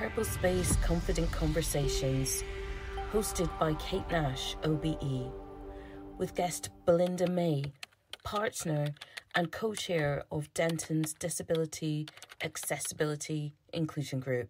Purple Space Confident Conversations, hosted by Kate Nash, OBE, with guest Belinda May, partner and co-chair of Denton's Disability Accessibility Inclusion Group.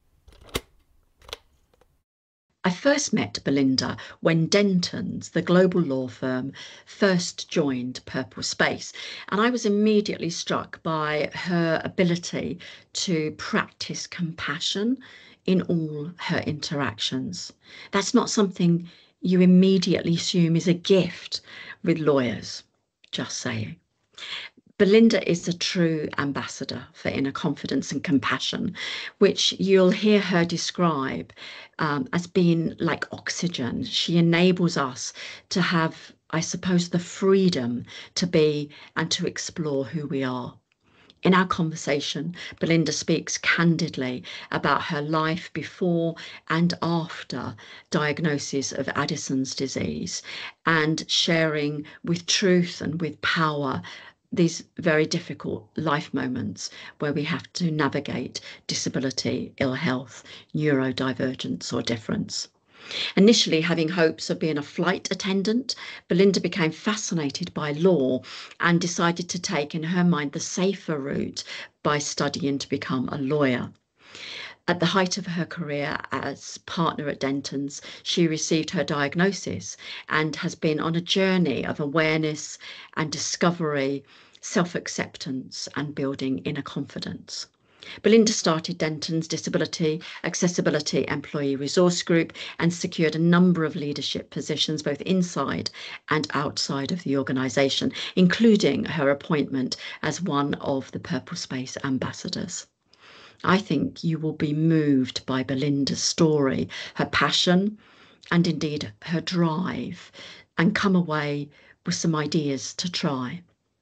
I first met Belinda when Denton's, the global law firm, first joined Purple Space, and I was immediately struck by her ability to practice compassion in all her interactions. That's not something you immediately assume is a gift with lawyers, just saying. Belinda is a true ambassador for inner confidence and compassion, which you'll hear her describe as being like oxygen. She enables us to have, I suppose, the freedom to be and to explore who we are. In our conversation, Belinda speaks candidly about her life before and after diagnosis of Addison's disease, and sharing with truth and with power these very difficult life moments where we have to navigate disability, ill health, neurodivergence or difference. Initially having hopes of being a flight attendant, Belinda became fascinated by law and decided to take, in her mind, the safer route by studying to become a lawyer. At the height of her career as partner at Denton's, she received her diagnosis and has been on a journey of awareness and discovery, self-acceptance and building inner confidence. Belinda started Denton's Disability Accessibility Employee Resource Group and secured a number of leadership positions both inside and outside of the organisation, including her appointment as one of the Purple Space ambassadors. I think you will be moved by Belinda's story, her passion, and indeed her drive, and come away with some ideas to try.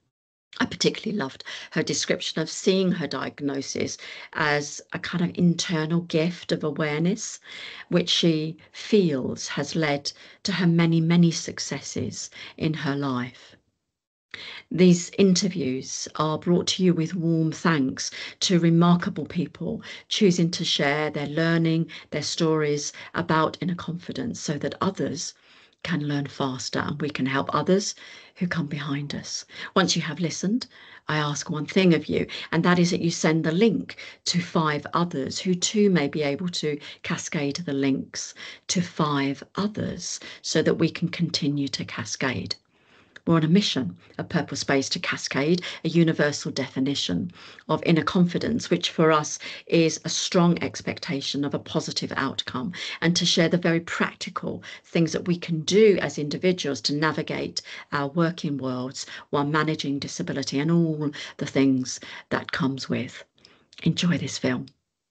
I particularly loved her description of seeing her diagnosis as a kind of internal gift of awareness, which she feels has led to her many, many successes in her life. These interviews are brought to you with warm thanks to remarkable people choosing to share their learning, their stories about inner confidence so that others can learn faster and we can help others who come behind us. Once you have listened, I ask one thing of you, and that is that you send the link to 5 others who too may be able to cascade the links to 5 others so that we can continue to cascade. We're on a mission at Purple Space to cascade a universal definition of inner confidence, which for us is a strong expectation of a positive outcome, and to share the very practical things that we can do as individuals to navigate our working worlds while managing disability and all the things that comes with. Enjoy this film.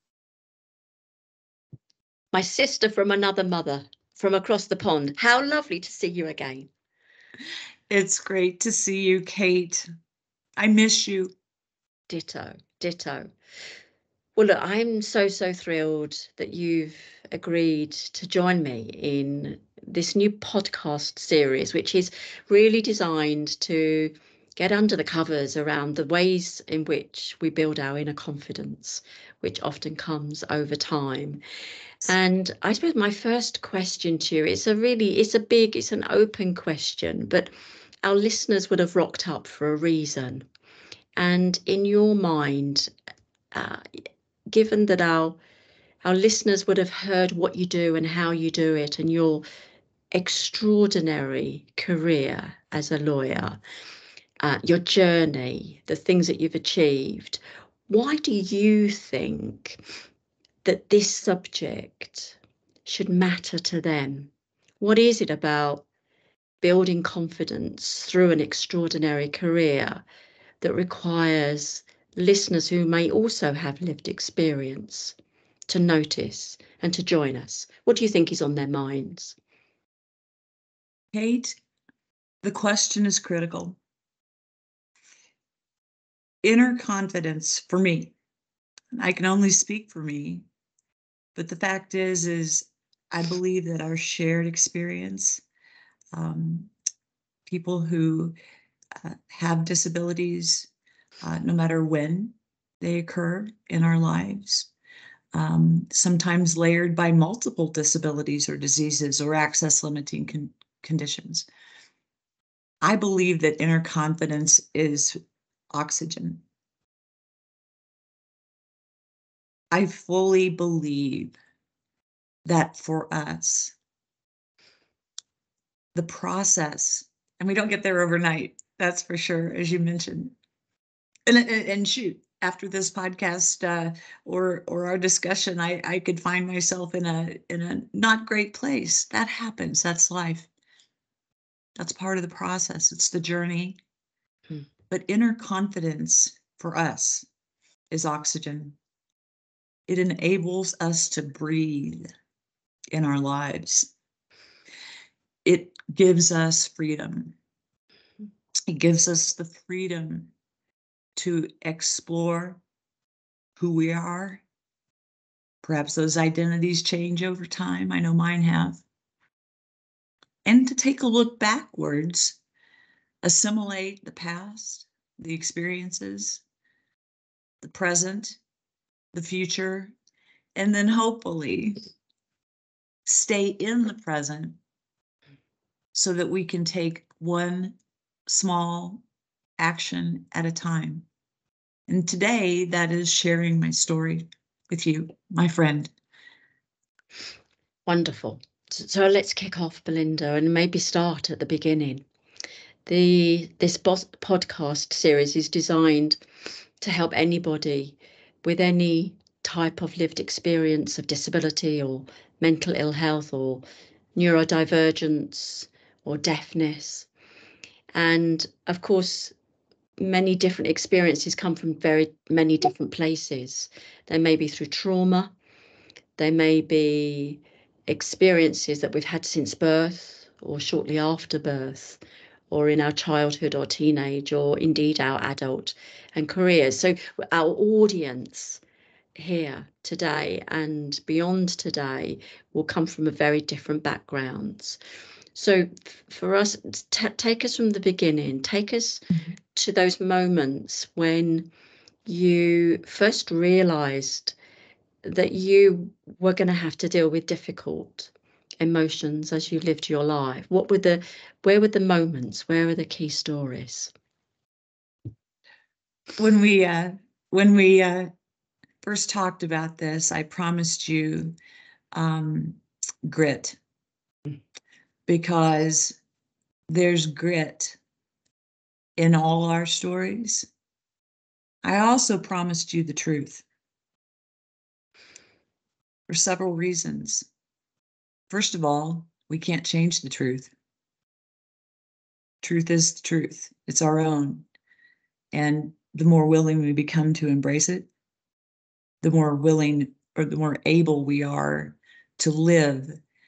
My sister from another mother, from across the pond. How lovely to see you again. It's great to see you, Kate. I miss you. Ditto, ditto. Well, look, I'm so thrilled that you've agreed to join me in this new podcast series, which is really designed to get under the covers around the ways in which we build our inner confidence, which often comes over time. And I suppose my first question to you is it's an open question, but our listeners would have rocked up for a reason. And in your mind, given that our listeners would have heard what you do and how you do it and your extraordinary career as a lawyer, your journey, the things that you've achieved, why do you think that this subject should matter to them? What is it about building confidence through an extraordinary career that requires listeners who may also have lived experience to notice and to join us? What do you think is on their minds? Kate, the question is critical. Inner confidence for me, I can only speak for me, but the fact is I believe that our shared experience, people who have disabilities, no matter when they occur in our lives, sometimes layered by multiple disabilities or diseases or access limiting conditions. I believe that inner confidence is oxygen. I fully believe that for us, the process, and we don't get there overnight, that's for sure, as you mentioned. And shoot, after this podcast or our discussion, I could find myself in a not great place. That happens. That's life. That's part of the process. It's the journey. But inner confidence for us is oxygen. It enables us to breathe in our lives. It gives us freedom. It gives us the freedom to explore who we are. Perhaps those identities change over time. I know mine have. And to take a look backwards, assimilate the past, the experiences, the present, the future, and then hopefully stay in the present so that we can take one small action at a time. And today, that is sharing my story with you, my friend. Wonderful. So let's kick off, Belinda, and maybe start at the beginning. This podcast series is designed to help anybody with any type of lived experience of disability or mental ill health or neurodivergence or deafness. And of course, many different experiences come from very many different places. They may be through trauma, they may be experiences that we've had since birth or shortly after birth, or in our childhood or teenage, or indeed our adult and careers. So our audience here today and beyond today will come from a very different backgrounds. So for us, take us from the beginning, take us to those moments when you first realized that you were going to have to deal with difficult emotions as you lived your life. Where were the moments? Where are the key stories? When we first talked about this, I promised you grit, because there's grit in all our stories. I also promised you the truth for several reasons. First of all, we can't change the truth. Truth is the truth. It's our own. And the more willing we become to embrace it, the more willing or the more able we are to live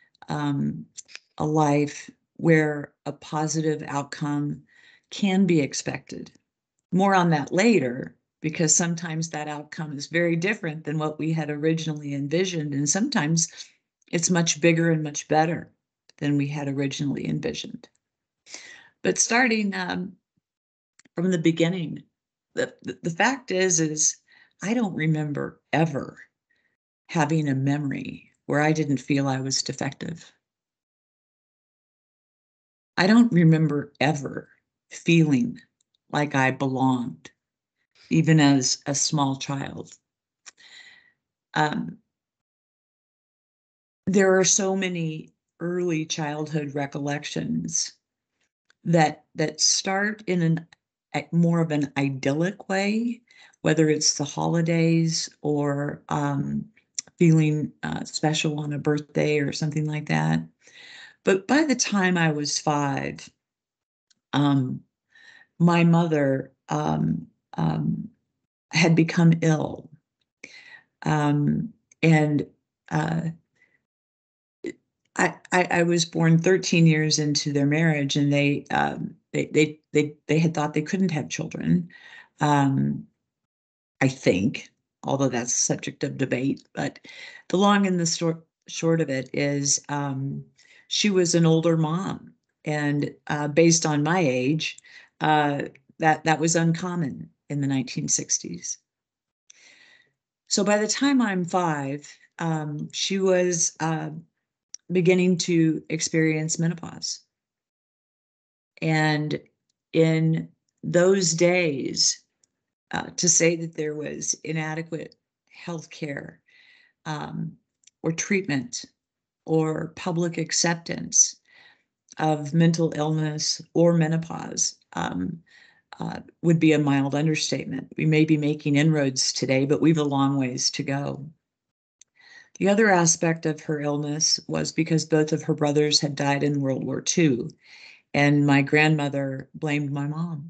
a life where a positive outcome can be expected. More on that later, because sometimes that outcome is very different than what we had originally envisioned. And sometimes it's much bigger and much better than we had originally envisioned. But starting from the beginning, the fact is I don't remember ever having a memory where I didn't feel I was defective. I don't remember ever feeling like I belonged, even as a small child. There are so many early childhood recollections that start in more of an idyllic way, whether it's the holidays or feeling special on a birthday or something like that. But by the time I was 5, my mother had become ill, and I was born 13 years into their marriage, and they had thought they couldn't have children. I think, although that's a subject of debate, but the long and the short of it is, she was an older mom, and based on my age, that was uncommon in the 1960s. So by the time I'm 5, she was beginning to experience menopause. And in those days, to say that there was inadequate health care or treatment or public acceptance of mental illness or menopause would be a mild understatement. We may be making inroads today, but we've a long ways to go. The other aspect of her illness was because both of her brothers had died in World War II, and my grandmother blamed my mom.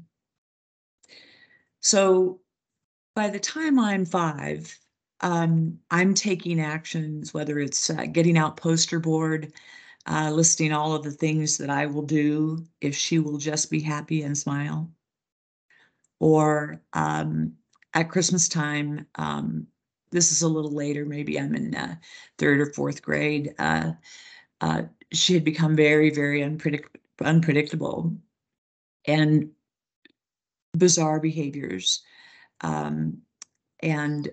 So by the time I'm 5, I'm taking actions, whether it's getting out poster board, listing all of the things that I will do if she will just be happy and smile. Or at Christmas time, this is a little later, maybe I'm in 3rd or 4th grade, she had become very, very unpredictable and bizarre behaviors. And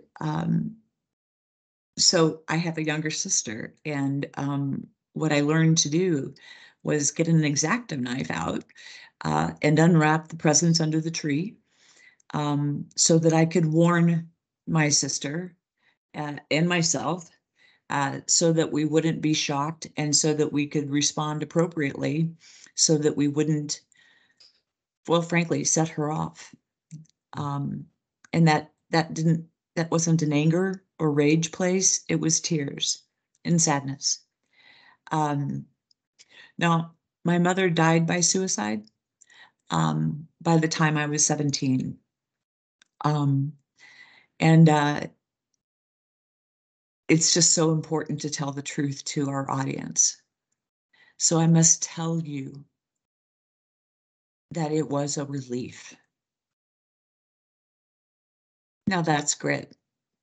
so I have a younger sister, and what I learned to do was get an X-Acto knife out and unwrap the presents under the tree, so that I could warn my sister and myself, so that we wouldn't be shocked, and so that we could respond appropriately, so that we wouldn't, well, frankly, set her off. And that wasn't an anger or rage place. It was tears and sadness. Now, my mother died by suicide by the time I was 17. And it's just so important to tell the truth to our audience. So I must tell you that it was a relief. Now that's grit.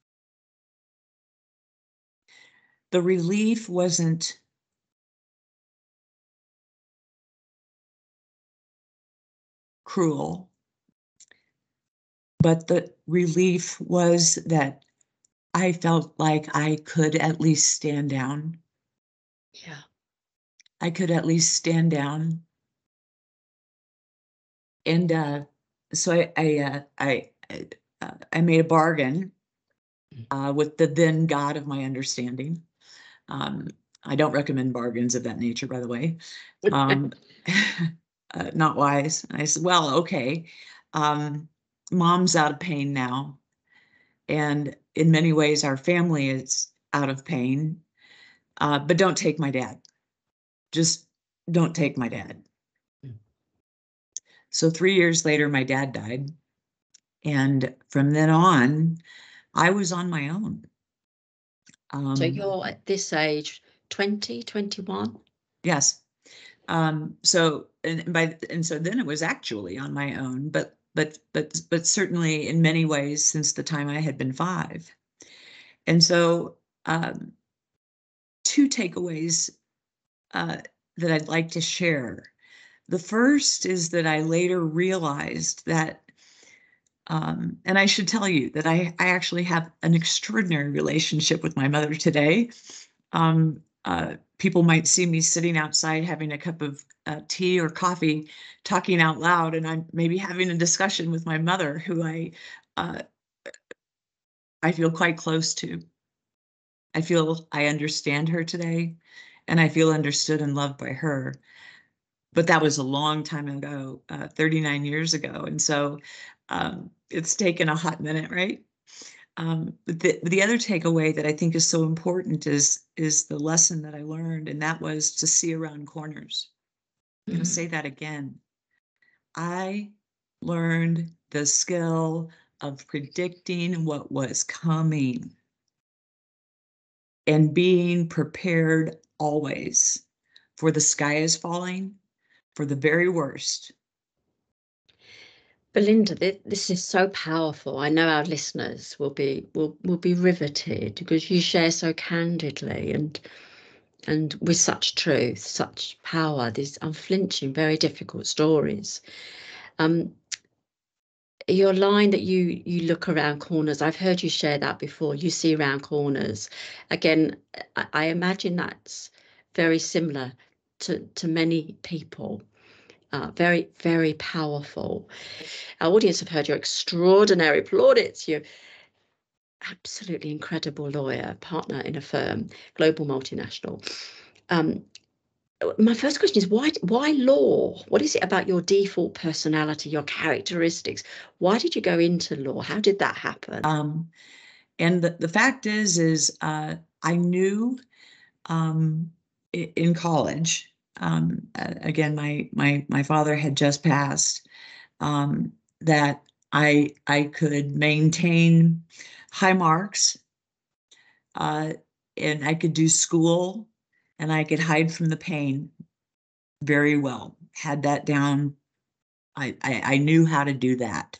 The relief wasn't cruel, but the relief was that I felt like I could at least stand down. Yeah. I could at least stand down. And so I made a bargain with the then God of my understanding. I don't recommend bargains of that nature, by the way. Not wise. I said, well, okay. Mom's out of pain now. And in many ways, our family is out of pain. But don't take my dad. Just don't take my dad. So 3 years later, my dad died. And from then on, I was on my own. So you're at this age, 20, 21? Yes. So then it was actually on my own, but certainly in many ways since the time I had been 5. And so 2 takeaways that I'd like to share. The first is that I later realized that, and I should tell you that I actually have an extraordinary relationship with my mother today. People might see me sitting outside having a cup of tea or coffee, talking out loud, and I'm maybe having a discussion with my mother, who I feel quite close to. I feel I understand her today, and I feel understood and loved by her. But that was a long time ago, 39 years ago, and so it's taken a hot minute, right? But the other takeaway that I think is so important is the lesson that I learned, and that was to see around corners. I'm going to say that again. I learned the skill of predicting what was coming and being prepared always for the sky is falling, for the very worst. Belinda, this is so powerful. I know our listeners will be riveted because you share so candidly and with such truth, such power, these unflinching, very difficult stories. your line that you look around corners, I've heard you share that before. You see around corners. Again, I imagine that's very similar to many people. Very, very powerful. Our audience have heard your extraordinary plaudits. You're absolutely incredible lawyer, partner in a firm, global multinational. My first question is why law? What is it about your default personality, your characteristics? Why did you go into law? How did that happen? And the fact is I knew in college, again, my father had just passed, that I could maintain high marks, and I could do school, and I could hide from the pain very well. Had that down. I knew how to do that.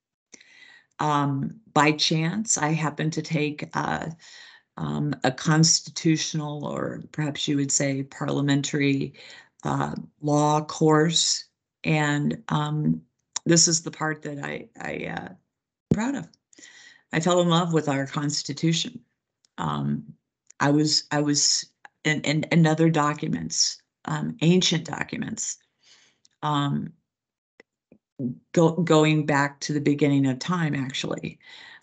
By chance, I happened to take a constitutional, or perhaps you would say parliamentary, law course, and this is the part that I'm proud of. I fell in love with our Constitution. I was in other documents, ancient documents, going back to the beginning of time, actually,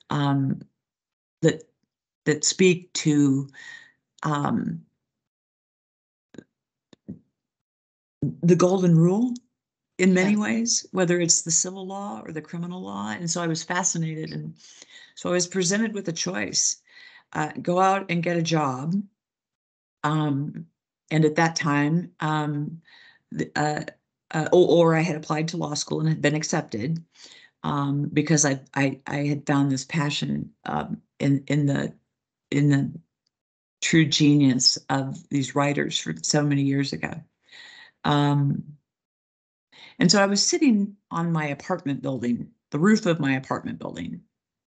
that speak to the golden rule in many ways, whether it's the civil law or the criminal law. And so I was fascinated, and so I was presented with a choice: go out and get a job. And at that time, or I had applied to law school and had been accepted, because I had found this passion in the true genius of these writers for so many years ago. And so I was sitting on my apartment building, the roof of my apartment building,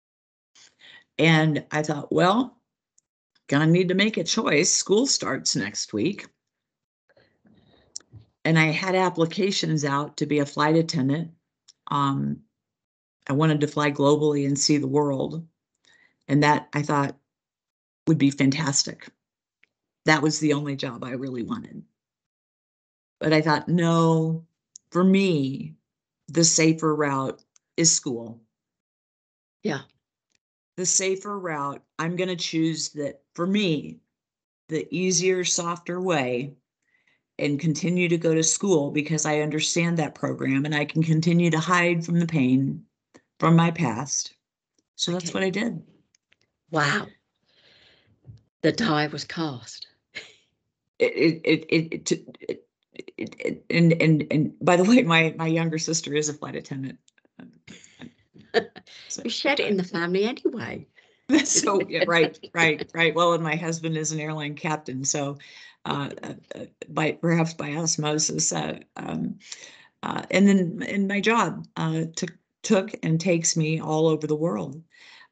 and I thought, well, gonna need to make a choice. School starts next week. And I had applications out to be a flight attendant. I wanted to fly globally and see the world. And that, I thought, would be fantastic. That was the only job I really wanted. But I thought, no, for me, the safer route is school. Yeah. The safer route, I'm going to choose that, for me, the easier, softer way, and continue to go to school, because I understand that program and I can continue to hide from the pain from my past. So that's what I did. Wow. The die was cast. And by the way, my younger sister is a flight attendant. So, you shared it in the family anyway. So yeah, right. Well, and my husband is an airline captain, so perhaps by osmosis. And then in my job took and takes me all over the world.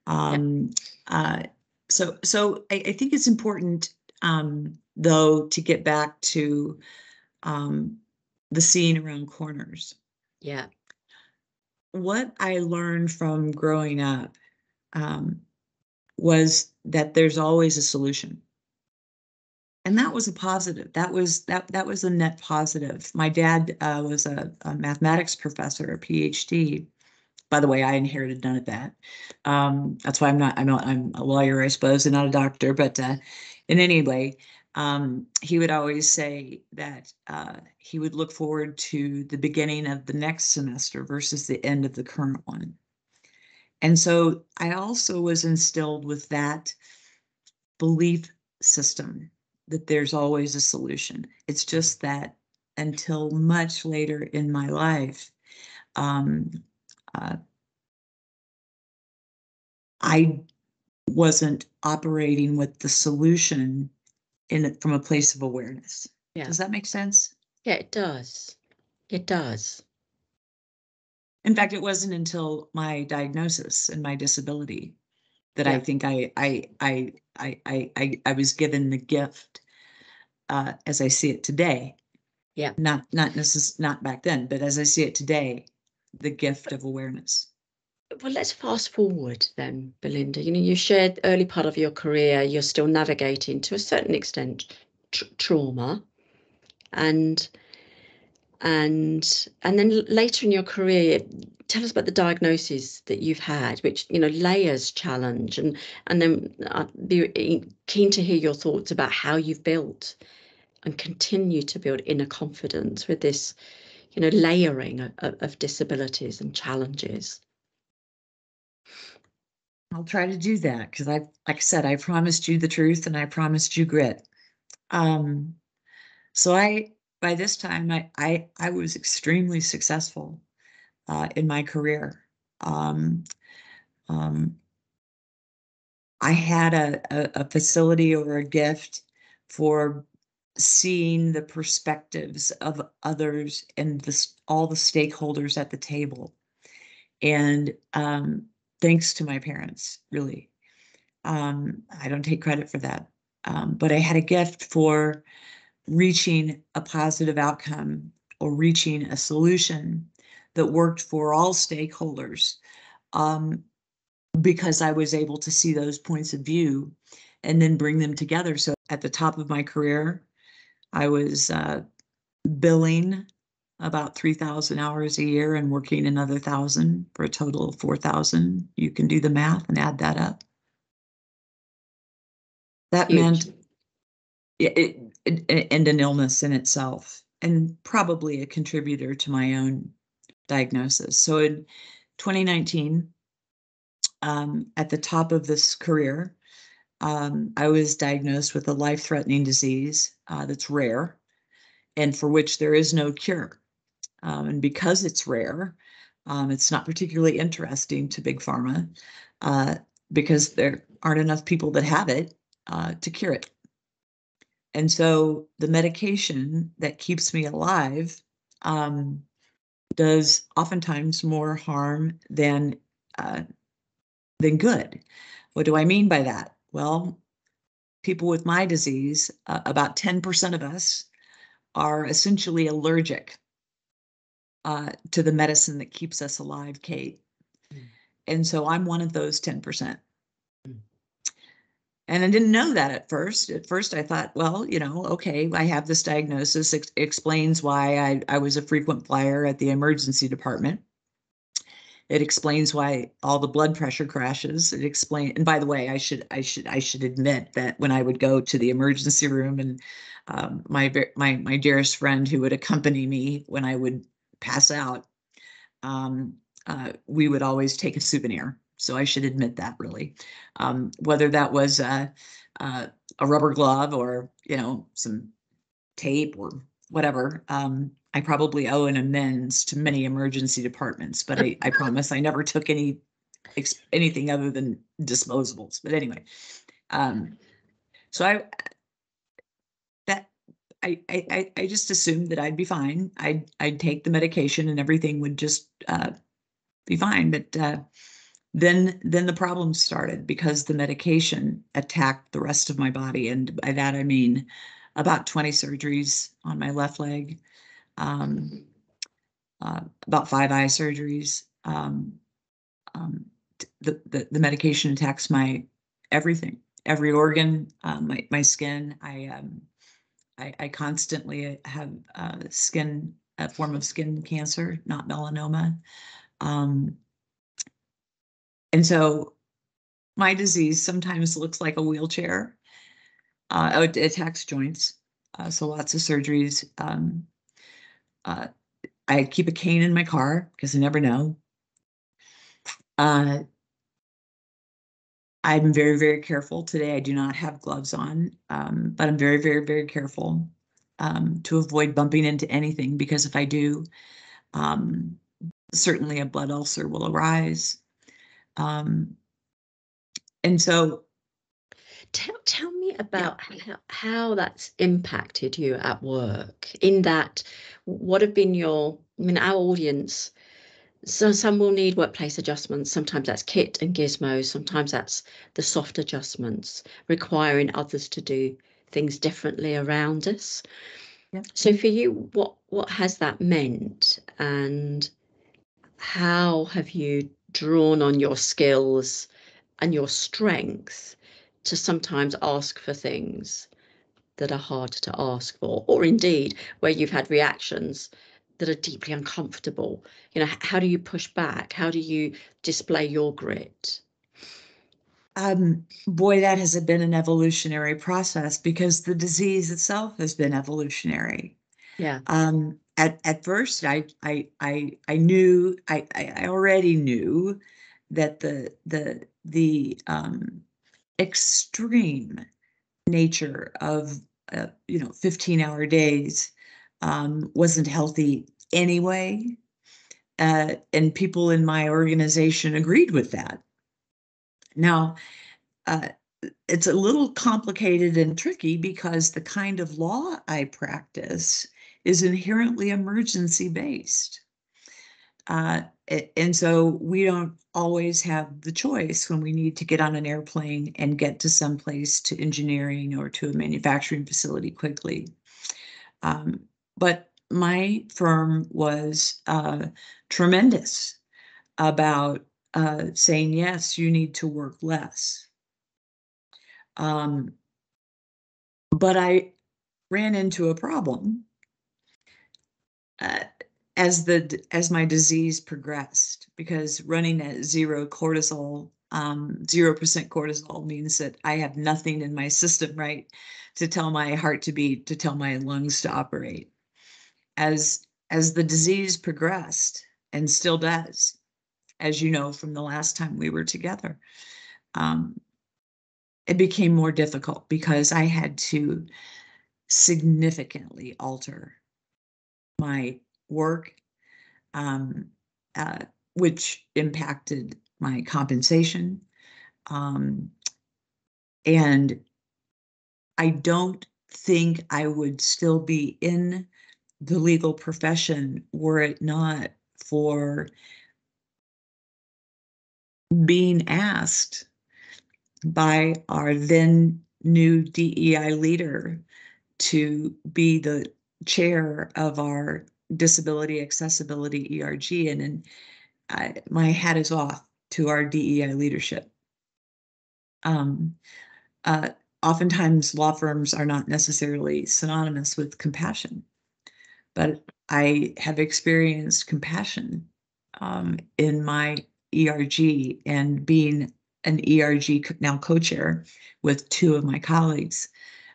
So I think it's important, though, to get back to the scene around corners. Yeah. What I learned from growing up was that there's always a solution. And that was a positive. That was a net positive. My dad was a mathematics professor, a PhD. By the way, I inherited none of that. That's why I'm a lawyer, I suppose, and not a doctor. But in any way, he would always say that he would look forward to the beginning of the next semester versus the end of the current one. And so I also was instilled with that belief system that there's always a solution. It's just that until much later in my life, I wasn't operating with the solution from a place of awareness. Yeah. Does that make sense? Yeah, it does. It does. In fact, it wasn't until my diagnosis and my disability that I think I was given the gift, as I see it today. Yeah. Not back then, but as I see it today, the gift of awareness. Well, let's fast forward then, Belinda. You shared early part of your career, you're still navigating to a certain extent trauma, and then later in your career, tell us about the diagnosis that you've had, which layers challenge, and then I'd be keen to hear your thoughts about how you've built and continue to build inner confidence with this, layering of disabilities and challenges. I'll try to do that because like I said, I promised you the truth and I promised you grit. So by this time, I was extremely successful in my career. I had a facility or a gift for seeing the perspectives of others and all the stakeholders at the table. And thanks to my parents, really. I don't take credit for that. But I had a gift for reaching a positive outcome or reaching a solution that worked for all stakeholders, because I was able to see those points of view and then bring them together. So at the top of my career, I was billing about 3,000 hours a year and working another 1,000 for a total of 4,000. You can do the math and add that up. That meant and an illness in itself, and probably a contributor to my own diagnosis. So in 2019, at the top of this career, I was diagnosed with a life-threatening disease that's rare and for which there is no cure. And because it's rare, it's not particularly interesting to Big Pharma because there aren't enough people that have it to cure it. And so the medication that keeps me alive does oftentimes more harm than good. What do I mean by that? Well, people with my disease, about 10% of us are essentially allergic to the medicine that keeps us alive, Kate. And so I'm one of those 10%. And I didn't know that at first. At first, I thought, well, okay, I have this diagnosis. It explains why I was a frequent flyer at the emergency department. It explains why all the blood pressure crashes. It explains, and by the way, I should admit that when I would go to the emergency room, and my dearest friend who would accompany me when I would pass out, we would always take a souvenir. So I should admit that, really, whether that was a rubber glove or some tape or whatever. I probably owe an amends to many emergency departments, but I promise I never took anything other than disposables. But anyway, so I just assumed that I'd be fine. I'd take the medication and everything would just be fine. But then the problems started because the medication attacked the rest of my body, and by that I mean about 20 surgeries on my left leg, about 5 eye surgeries. The medication attacks my everything, every organ, my skin. I constantly have a form of skin cancer, not melanoma. And so my disease sometimes looks like a wheelchair. It attacks joints, so lots of surgeries. I keep a cane in my car because I never know. I'm very, very careful today. I do not have gloves on, but I'm very, very, very careful to avoid bumping into anything, because if I do, certainly a blood ulcer will arise. And so tell me about how that's impacted you at work, in that what have been our audience, so some will need workplace adjustments. Sometimes that's kit and gizmos. Sometimes that's the soft adjustments, requiring others to do things differently around us. Yeah. So for you, what has that meant, and how have you drawn on your skills and your strength to sometimes ask for things that are hard to ask for, or indeed where you've had reactions that are deeply uncomfortable? You know, how do you push back? How do you display your grit? Boy, that has been an evolutionary process, because the disease itself has been evolutionary. Yeah. At first, I knew, I already knew that the extreme nature of 15-hour days wasn't healthy anyway, and people in my organization agreed with that. Now, it's a little complicated and tricky, because the kind of law I practice is inherently emergency based. And so we don't always have the choice when we need to get on an airplane and get to someplace, to engineering or to a manufacturing facility quickly. But my firm was tremendous about saying, yes, you need to work less. But I ran into a problem as my disease progressed, because running at 0% cortisol means that I have nothing in my system, right, to tell my heart to beat, to tell my lungs to operate. As the disease progressed, and still does, as you know from the last time we were together, it became more difficult, because I had to significantly alter my work, which impacted my compensation. And I don't think I would still be in the legal profession were it not for being asked by our then new DEI leader to be the chair of our Disability Accessibility ERG. And my hat is off to our DEI leadership. Oftentimes law firms are not necessarily synonymous with compassion, but I have experienced compassion in my ERG, and being an ERG now co-chair with two of my colleagues,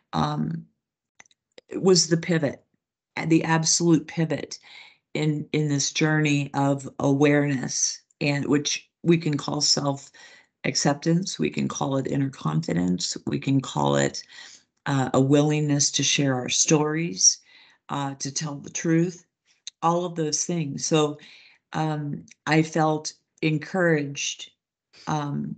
it was the pivot, the absolute pivot in this journey of awareness, and which we can call self-acceptance, we can call it inner confidence, we can call it a willingness to share our stories, to tell the truth, all of those things. So I felt encouraged, and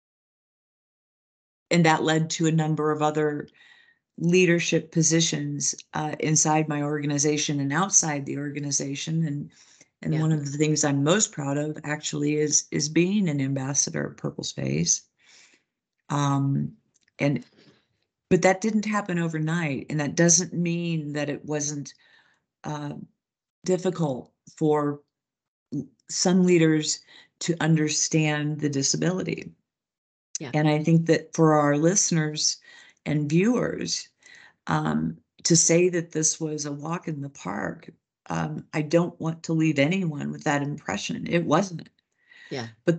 that led to a number of other leadership positions inside my organization and outside the organization. And one of the things I'm most proud of actually is being an ambassador of Purple Space. But that didn't happen overnight, and that doesn't mean that it wasn't difficult for some leaders to understand the disability. Yeah. And I think that for our listeners and viewers, to say that this was a walk in the park, I don't want to leave anyone with that impression. It wasn't. Yeah. But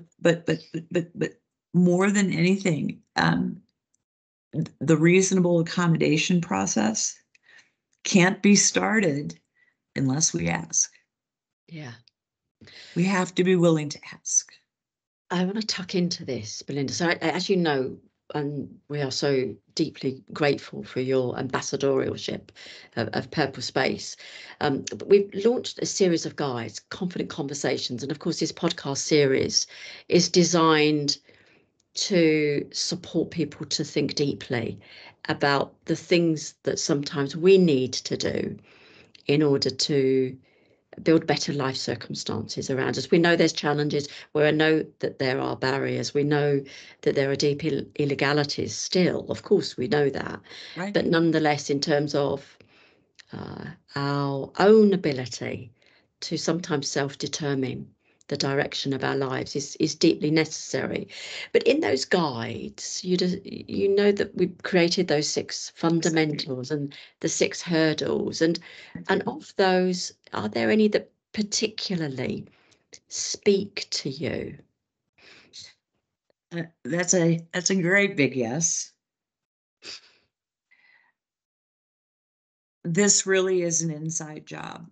more than anything, the reasonable accommodation process can't be started unless we ask. Yeah. We have to be willing to ask. I want to tuck into this, Belinda. So as you know, we are so deeply grateful for your ambassadorship of Purple Space. But we've launched a series of guides, Confident Conversations. And of course, this podcast series is designed to support people to think deeply about the things that sometimes we need to do in order to build better life circumstances around us. We know there's challenges. We know that there are barriers. We know that there are deep illegalities still. Of course, we know that. Right. But nonetheless, in terms of our own ability to sometimes self-determine the direction of our lives is deeply necessary. But in those guides, you know that we've created those 6 fundamentals and the 6 hurdles, and of those, are there any that particularly speak to you? That's a great big yes. This really is an inside job.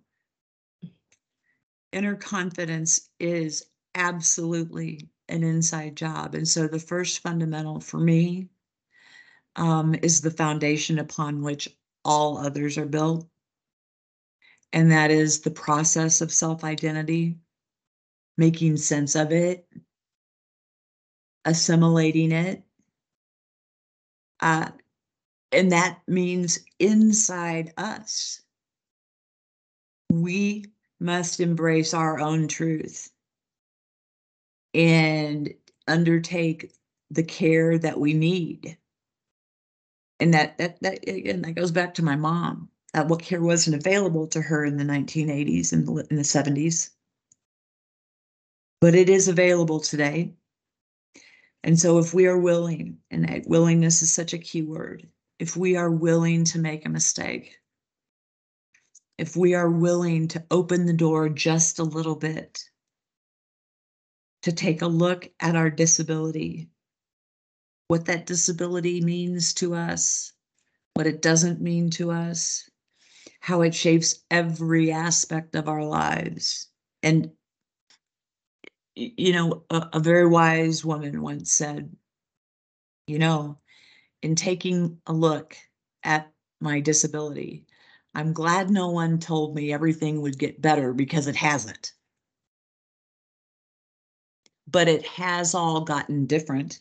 Inner confidence is absolutely an inside job. And so the first fundamental for me is the foundation upon which all others are built. And that is the process of self-identity, making sense of it, assimilating it. And that means inside us, we must embrace our own truth and undertake the care that we need. And that again, that goes back to my mom. What care wasn't available to her in the 1980s and in the 70s, but it is available today. And so if we are willing, and willingness is such a key word, if we are willing to make a mistake, if we are willing to open the door just a little bit, to take a look at our disability, what that disability means to us, what it doesn't mean to us, how it shapes every aspect of our lives. And, you know, a very wise woman once said, you know, in taking a look at my disability, I'm glad no one told me everything would get better, because it hasn't. But it has all gotten different.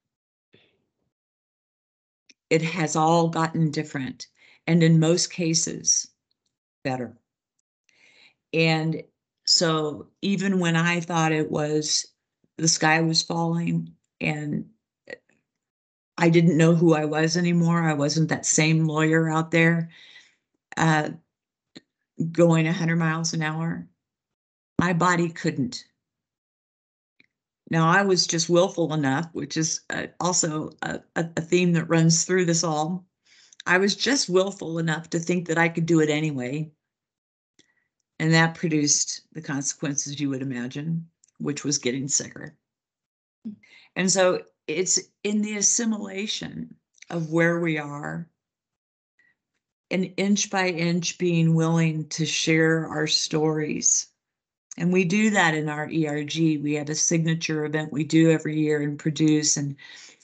It has all gotten different. And in most cases, better. And so even when I thought the sky was falling and I didn't know who I was anymore, I wasn't that same lawyer out there going 100 miles an hour, my body couldn't. Now, I was just willful enough, which is also a theme that runs through this all. I was just willful enough to think that I could do it anyway. And that produced the consequences you would imagine, which was getting sicker. And so it's in the assimilation of where we are, and inch by inch being willing to share our stories. And we do that in our ERG. We have a signature event we do every year and produce, and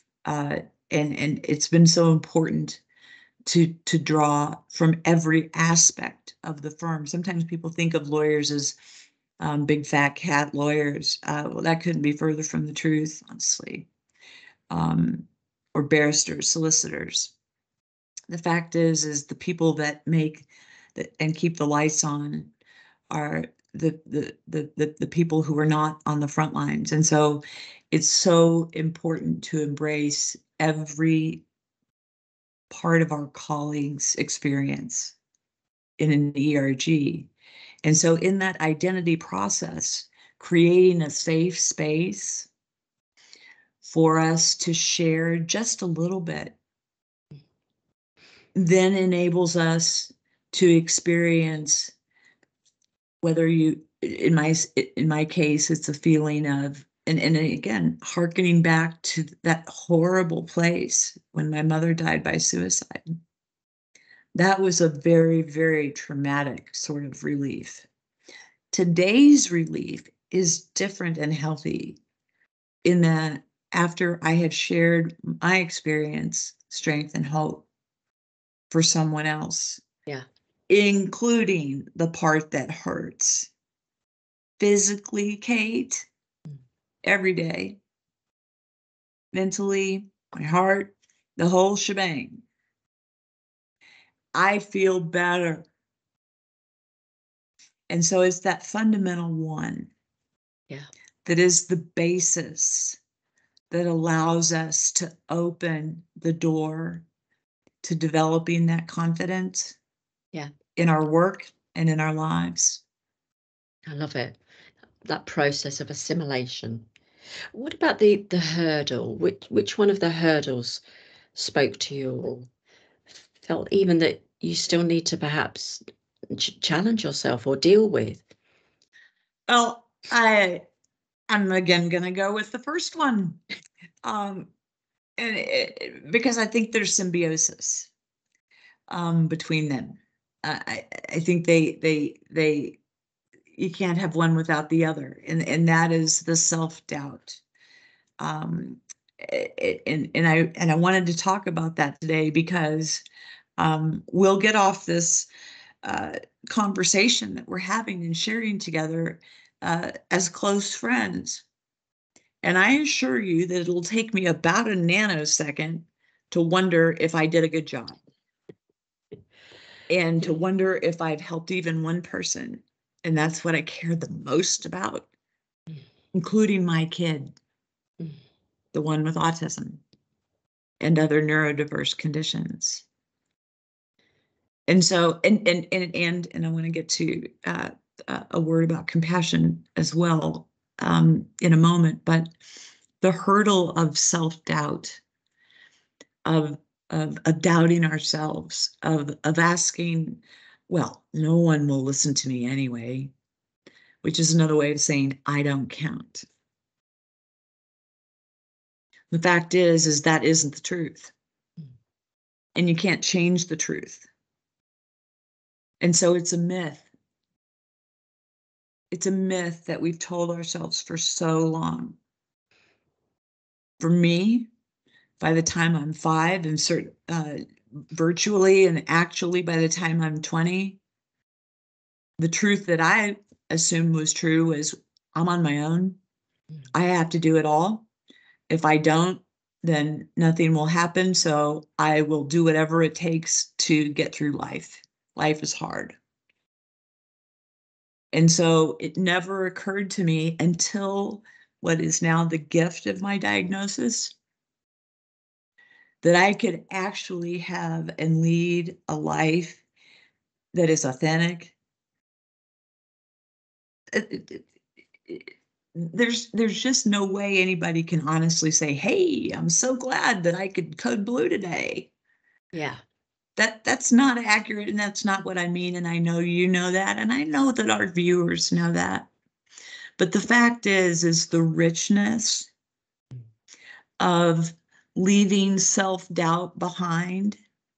it's been so important to draw from every aspect of the firm. Sometimes people think of lawyers as big fat cat lawyers. Well, that couldn't be further from the truth, honestly. Or barristers, solicitors. The fact is the people that make and keep the lights on are the people who are not on the front lines. And so it's so important to embrace every part of our colleagues' experience in an ERG. And so in that identity process, creating a safe space for us to share just a little bit then enables us to experience, whether in my case, it's a feeling of, and again, hearkening back to that horrible place when my mother died by suicide. That was a very, very traumatic sort of relief. Today's relief is different and healthy in that after I had shared my experience, strength, and hope for someone else. Yeah. Including the part that hurts. Physically, Kate, every day. Mentally, my heart, the whole shebang. I feel better. And so it's that fundamental one. Yeah. That is the basis that allows us to open the door to developing that confidence. Yeah. In our work and in our lives. I love it. that process of assimilation. What about the hurdle? Which one of the hurdles spoke to you, or felt even that you still need to perhaps challenge yourself or deal with? Well, I'm again going to go with the first one. Because I think there's symbiosis between them. I think they you can't have one without the other, and that is the self-doubt. And I wanted to talk about that today because we'll get off this conversation that we're having and sharing together as close friends. And I assure you that it'll take me about a nanosecond to wonder if I did a good job. And to wonder if I've helped even one person. And that's what I care the most about, including my kid, the one with autism and other neurodiverse conditions. And so, and I want to get to a word about compassion as well in a moment, but the hurdle of self-doubt, of doubting ourselves, of asking, well, no one will listen to me anyway, which is another way of saying I don't count. The fact is that isn't the truth. And you can't change the truth. And so it's a myth. It's a myth that we've told ourselves for so long. For me, by the time I'm 5, and virtually and actually by the time I'm 20, the truth that I assumed was true was I'm on my own. I have to do it all. If I don't, then nothing will happen. So I will do whatever it takes to get through life. Life is hard. And so it never occurred to me until what is now the gift of my diagnosis that I could actually have and lead a life that is authentic. There's just no way anybody can honestly say, hey, I'm so glad that I could code blue today. Yeah. That's not accurate, and that's not what I mean. And I know you know that, and I know that our viewers know that. But the fact is the richness of leaving self-doubt behind,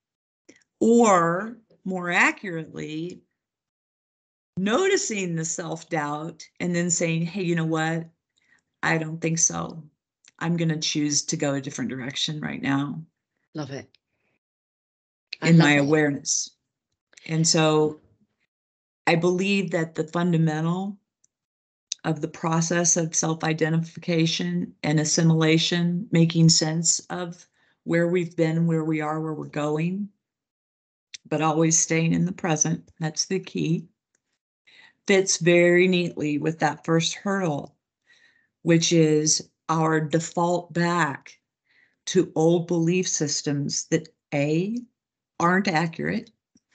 or more accurately, noticing the self-doubt and then saying, hey, you know what? I don't think so. I'm going to choose to go a different direction right now. Love it. In my awareness. And so I believe that the fundamental of the process of self-identification and assimilation, making sense of where we've been, where we are, where we're going, but always staying in the present, that's the key, fits very neatly with that first hurdle, which is our default back to old belief systems that A, aren't accurate,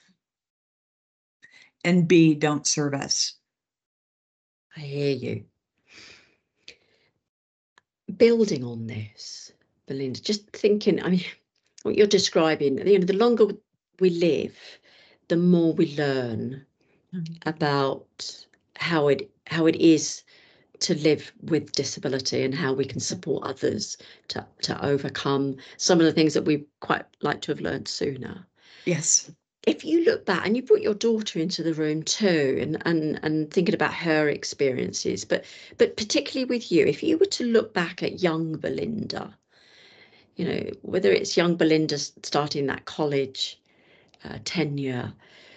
and B, don't serve us. I hear you. Building on this, Belinda, just thinking, I mean, what you're describing, the longer we live, the more we learn about how it is to live with disability and how we can support others to overcome some of the things that we quite like to have learned sooner. Yes. If you look back, and you brought your daughter into the room too, and thinking about her experiences, but particularly with you, if you were to look back at young Belinda, whether it's young Belinda starting that college tenure,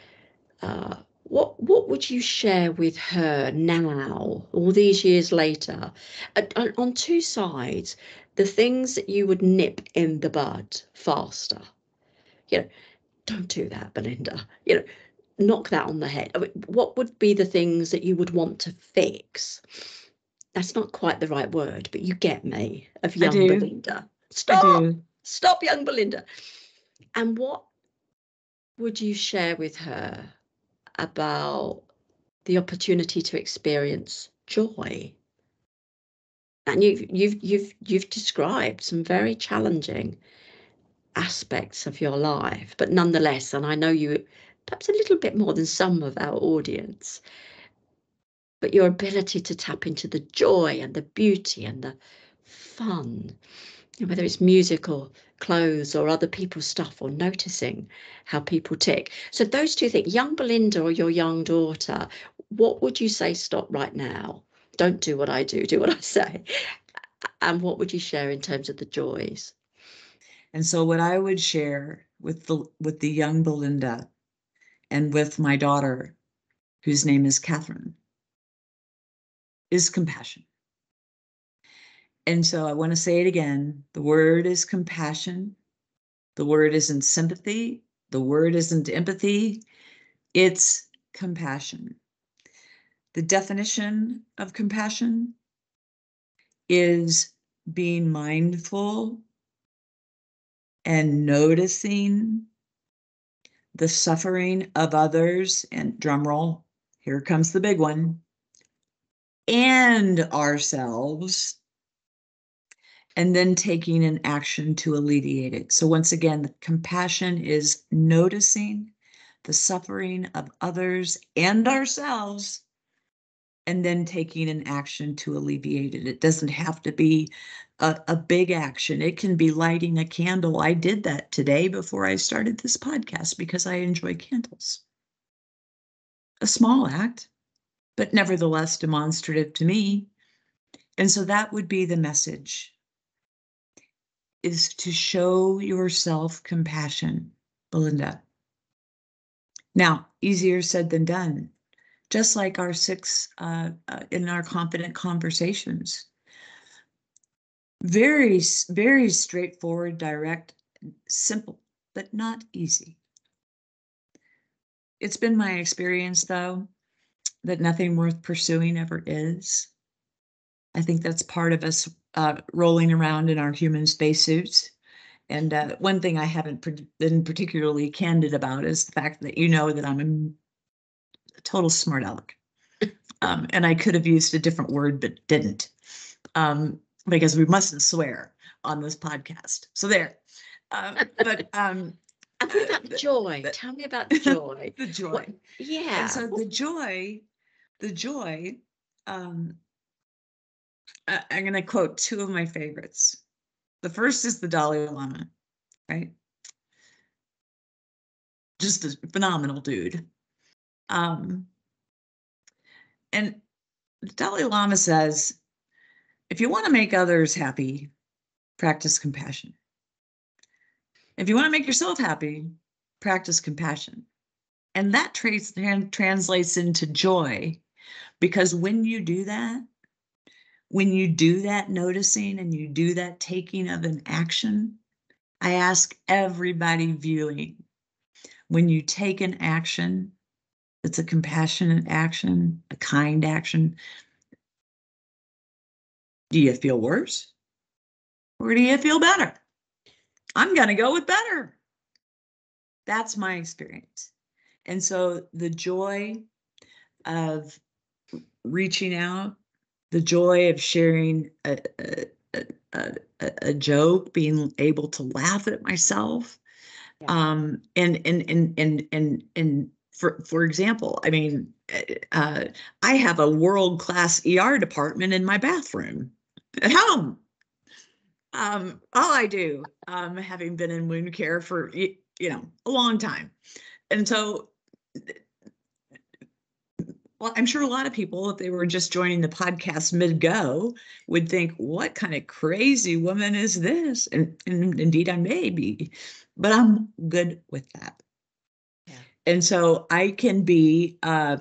what would you share with her now, all these years later, on two sides, the things that you would nip in the bud faster? Don't do that, Belinda. Knock that on the head. I mean, what would be the things that you would want to fix? That's not quite the right word, but you get me, of young Belinda. Stop, young Belinda. And what would you share with her about the opportunity to experience joy. And you've described some very challenging aspects of your life, but nonetheless, and I know you perhaps a little bit more than some of our audience, but your ability to tap into the joy and the beauty and the fun, whether it's music or clothes or other people's stuff or noticing how people tick. So those two things, young Belinda or your young daughter, what would you say, stop right now? Don't do what I do what I say. And what would you share in terms of the joys? And so what I would share with the young Belinda and with my daughter, whose name is Catherine, is compassion. And so I want to say it again. The word is compassion. The word isn't sympathy. The word isn't empathy. It's compassion. The definition of compassion is being mindful and noticing the suffering of others, and drum roll, here comes the big one, and ourselves, and then taking an action to alleviate it. So once again, the compassion is noticing the suffering of others and ourselves, and then taking an action to alleviate it. It doesn't have to be a big action. It can be lighting a candle. I did that today before I started this podcast because I enjoy candles. A small act, but nevertheless demonstrative to me. And so that would be the message, is to show yourself compassion, Belinda. Now, easier said than done. Just like our 6 in our confident conversations. Very, very straightforward, direct, simple, but not easy. It's been my experience, though, that nothing worth pursuing ever is. I think that's part of us rolling around in our human spacesuits. And one thing I haven't been particularly candid about is the fact that that I'm a total smart aleck. And I could have used a different word, but didn't. Because we mustn't swear on this podcast. So there. And what about joy? Tell me about the joy. The joy. What, yeah. And so the joy, I'm going to quote 2 of my favorites. The first is the Dalai Lama, right? Just a phenomenal dude. And the Dalai Lama says, if you want to make others happy, practice compassion. If you want to make yourself happy, practice compassion. And that translates into joy, because when you do that noticing and you do that taking of an action, I ask everybody viewing, when you take an action, it's a compassionate action, a kind action, do you feel worse or do you feel better? I'm going to go with better. That's my experience. And so the joy of reaching out, the joy of sharing a joke, being able to laugh at myself. Yeah. And for example, I mean, I have a world-class ER department in my bathroom at home. All I do, having been in wound care for, a long time. And so, well, I'm sure a lot of people, if they were just joining the podcast mid-go, would think, what kind of crazy woman is this? And indeed I may be, but I'm good with that. Yeah. And so I can be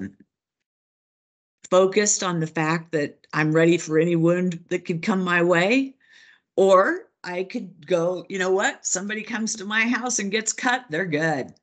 focused on the fact that I'm ready for any wound that could come my way. Or I could go, you know what? Somebody comes to my house and gets cut, they're good.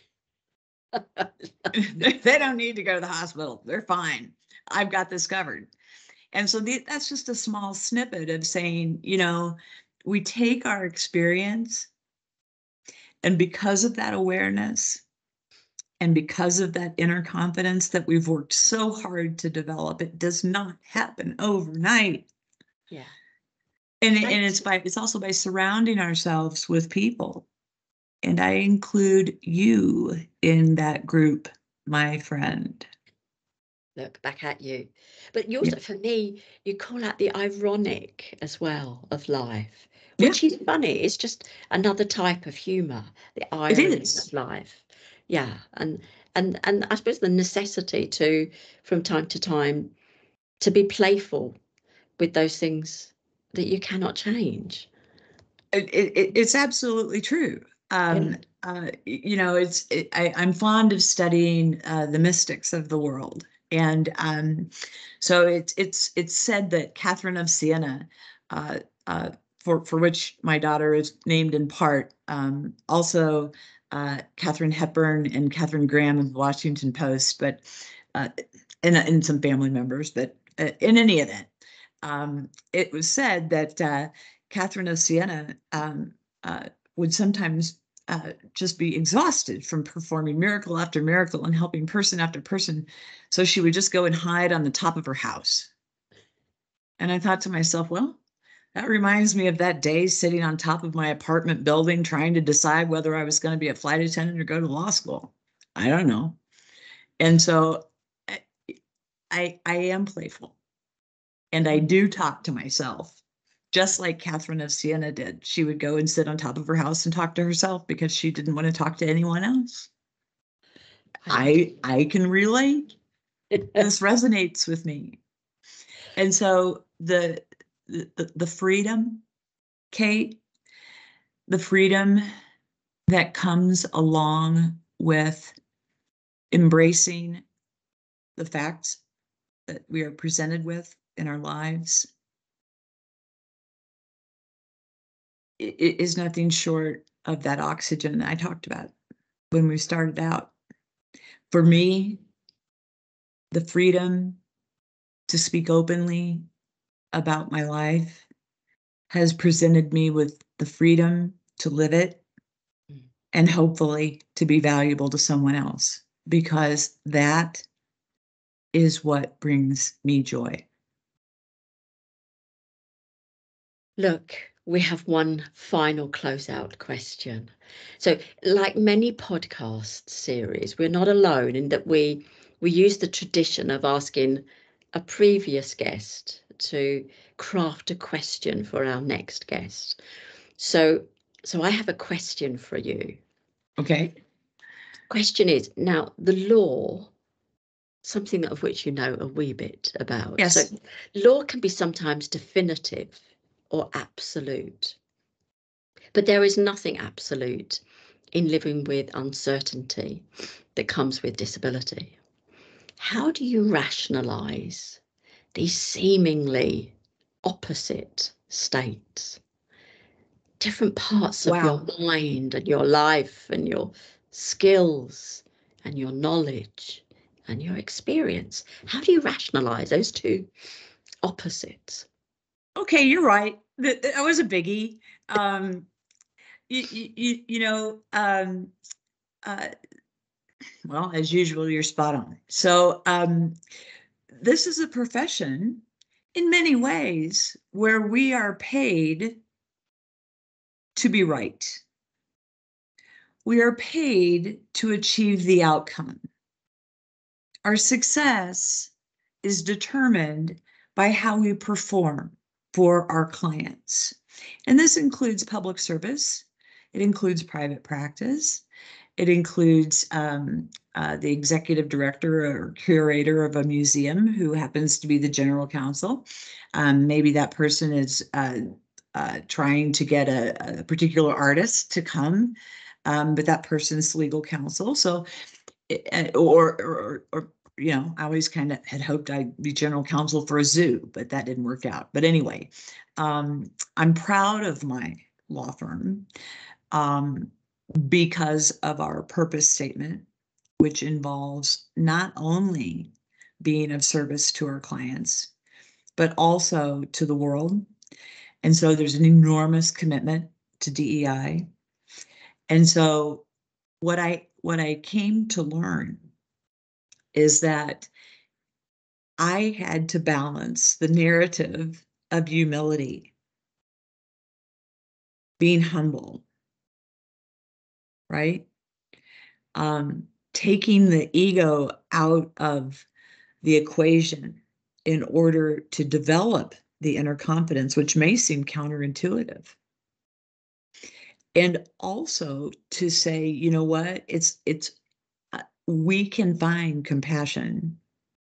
They don't need to go to the hospital. They're fine. I've got this covered. And so that's just a small snippet of saying, we take our experience, and because of that awareness And because of that inner confidence that we've worked so hard to develop, it does not happen overnight. Yeah. And it's also by surrounding ourselves with people. And I include you in that group, my friend. Look back at you. But you also, for me, you call out the ironic as well of life, which is funny. It's just another type of humor, the irony of life. Yeah. And I suppose the necessity to, from time to time, to be playful with those things that you cannot change. It's absolutely true. You know, I'm fond of studying the mystics of the world. And so it's said that Catherine of Siena, for which my daughter is named in part, also Katharine Hepburn and Katharine Graham of the Washington Post, but and some family members. But in any event, it was said that Catherine of Siena would sometimes just be exhausted from performing miracle after miracle and helping person after person. So she would just go and hide on the top of her house. And I thought to myself, well, that reminds me of that day sitting on top of my apartment building trying to decide whether I was going to be a flight attendant or go to law school. I don't know. And so I am playful. And I do talk to myself, just like Catherine of Siena did. She would go and sit on top of her house and talk to herself because she didn't want to talk to anyone else. I can relate. This resonates with me. And so the freedom, Kate, the freedom that comes along with embracing the facts that we are presented with in our lives, it is nothing short of that oxygen that I talked about when we started out. For me, the freedom to speak openly about my life has presented me with the freedom to live it and hopefully to be valuable to someone else, because that is what brings me joy. Look, we have one final closeout question. So, like many podcast series, we're not alone in that we use the tradition of asking a previous guest to craft a question for our next guest. So I have a question for you. Okay. Question is, now the law, something of which you know a wee bit about. Yes. So law can be sometimes definitive or absolute. But there is nothing absolute in living with uncertainty that comes with disability. How do you rationalize these seemingly opposite states? Different parts of your mind and your life and your skills and your knowledge and your experience. How do you rationalize those two opposites? Okay, you're right. That was a biggie. Well, as usual, you're spot on. So this is a profession in many ways where we are paid to be right. We are paid to achieve the outcome. Our success is determined by how we perform for our clients. And this includes public service. It includes private practice. It includes the executive director or curator of a museum who happens to be the general counsel. Maybe that person is trying to get a particular artist to come, but that person's legal counsel. So, or you know, I always kind of had hoped I'd be general counsel for a zoo, but that didn't work out. But anyway, I'm proud of my law firm because of our purpose statement, which involves not only being of service to our clients, but also to the world. And so there's an enormous commitment to DEI. And so what I came to learn is that I had to balance the narrative of humility, being humble, right? Taking the ego out of the equation in order to develop the inner confidence, which may seem counterintuitive. And also to say, you know what, we can find compassion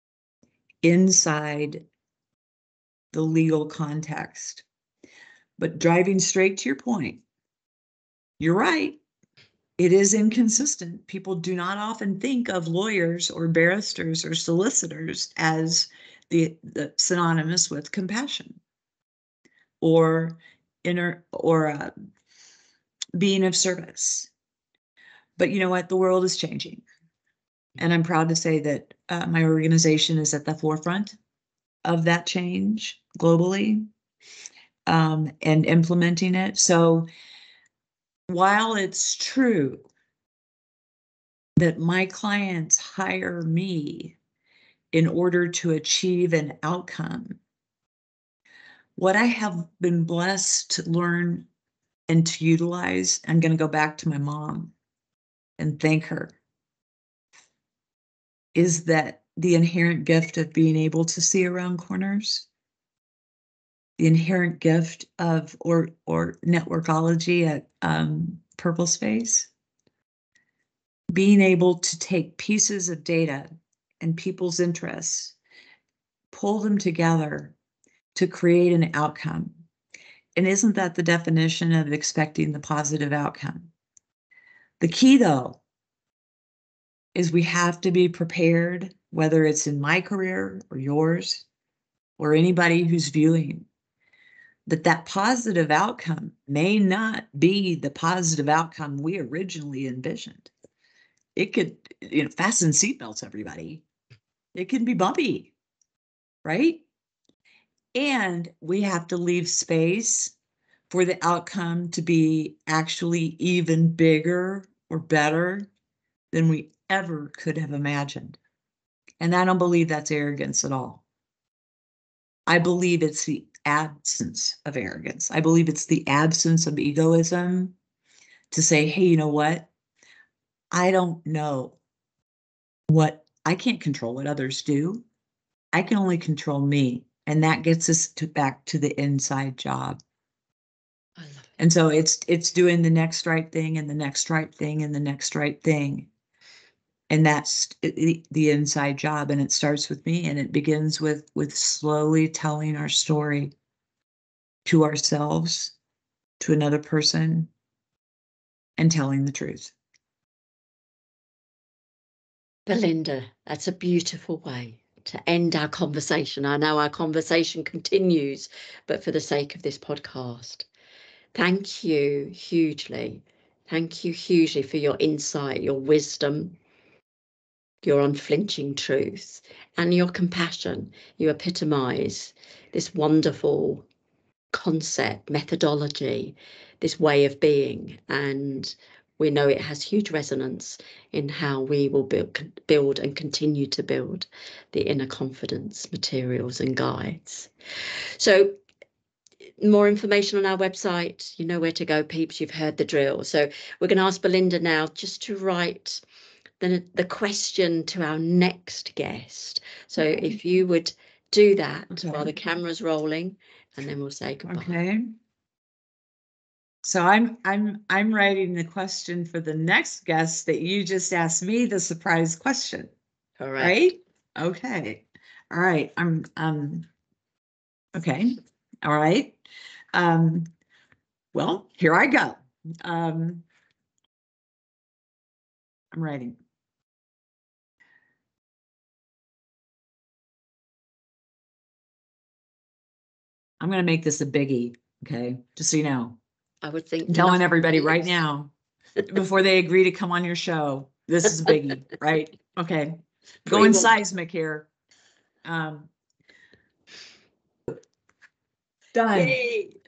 inside the legal context. But driving straight to your point, you're right. It is inconsistent. People do not often think of lawyers or barristers or solicitors as the synonymous with compassion or being of service. But you know what? The world is changing. And I'm proud to say that my organization is at the forefront of that change globally, and implementing it. So while it's true that my clients hire me in order to achieve an outcome, what I have been blessed to learn and to utilize, I'm going to go back to my mom and thank her, is that the inherent gift of being able to see around corners, the inherent gift of or networkology at Purple Space, being able to take pieces of data and people's interests, pull them together to create an outcome. And isn't that the definition of expecting the positive outcome? The key, though, is we have to be prepared, whether it's in my career or yours or anybody who's viewing, that positive outcome may not be the positive outcome we originally envisioned. It could, fasten seatbelts, everybody. It can be bumpy, right? And we have to leave space for the outcome to be actually even bigger or better than we ever could have imagined. And I don't believe that's arrogance at all. I believe it's the absence of arrogance. I believe it's the absence of egoism to say, hey, you know what? I don't know I can't control what others do. I can only control me. And that gets us back to the inside job. I love it. And so it's doing the next right thing and the next right thing and the next right thing. And that's the inside job. And it starts with me, and it begins with slowly telling our story to ourselves, to another person, and telling the truth. Belinda, that's a beautiful way to end our conversation. I know our conversation continues, but for the sake of this podcast, thank you hugely. Thank you hugely for your insight, your wisdom, your unflinching truth, and your compassion. You epitomise this wonderful concept, methodology, this way of being, and we know it has huge resonance in how we will build and continue to build the inner confidence materials and guides. So more information on our website, you know where to go, peeps. You've heard the drill. So we're going to ask Belinda now just to write the question to our next guest. So if you would do that while the camera's rolling, and then we'll say goodbye. Okay. So I'm writing the question for the next guest that you just asked me the surprise question. Correct. Right? Okay. All right. Okay. All right. Well, here I go. I'm writing. I'm going to make this a biggie. Okay. Just so you know. I would think. I'm telling everybody right now, before they agree to come on your show, this is a biggie, right? Okay. Going seismic here. Done.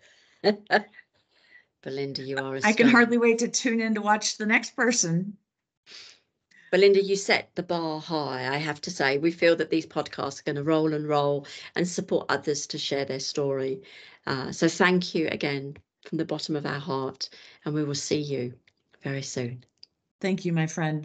Belinda, you are a I can hardly wait to tune in to watch the next person. Belinda, you set the bar high, I have to say. We feel that these podcasts are going to roll and roll and support others to share their story. So thank you again from the bottom of our heart, and we will see you very soon. Thank you, my friend.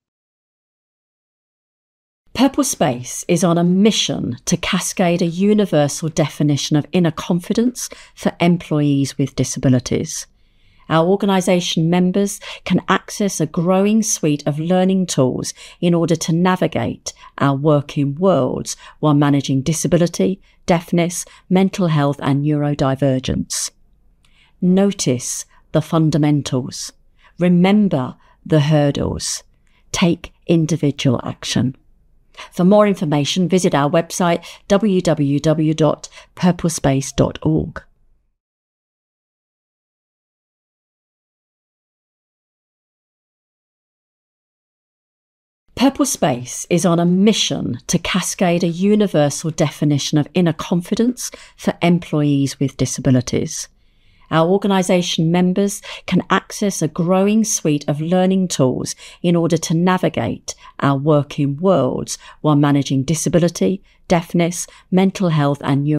Purple Space is on a mission to cascade a universal definition of inner confidence for employees with disabilities. Our organisation members can access a growing suite of learning tools in order to navigate our working worlds while managing disability, deafness, mental health and neurodivergence. Notice the fundamentals. Remember the hurdles. Take individual action. For more information, visit our website www.purplespace.org. Purple Space is on a mission to cascade a universal definition of inner confidence for employees with disabilities. Our organisation members can access a growing suite of learning tools in order to navigate our working worlds while managing disability, deafness, mental health and